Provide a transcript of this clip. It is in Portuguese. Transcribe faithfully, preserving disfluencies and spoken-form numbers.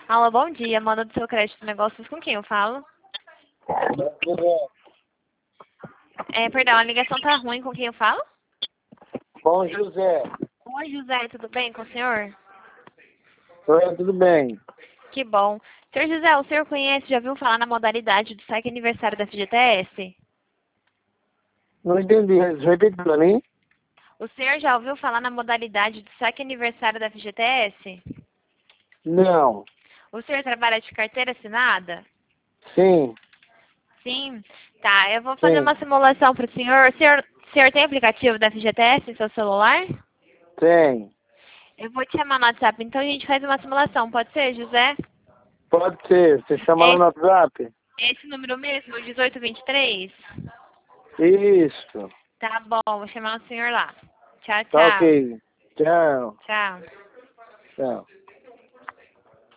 Alô, bom dia. Manda do seu crédito negócios com quem eu falo? É, perdão, a ligação tá ruim com quem eu falo? Bom, José. Oi, José, tudo bem com o senhor? Oi, tudo bem? Que bom. Senhor José, o senhor conhece, já viu falar na modalidade do saque aniversário da F G T S? Não entendi. Repete pra mim. O senhor já ouviu falar na modalidade do saque aniversário da F G T S? Não. O senhor trabalha de carteira assinada? Sim, Sim. Tá, eu vou fazer sim, uma simulação para o senhor. O senhor, o senhor tem aplicativo da F G T S em seu celular? tem. Eu vou te chamar no WhatsApp, então a gente faz uma simulação, pode ser, José? Pode ser. Você chama lá no Esse, WhatsApp? esse número mesmo, dezoito vinte e três? Isso. Tá bom, vou chamar o senhor lá. Tchau, Tá tchau. ok. Tchau. Tchau. Tchau.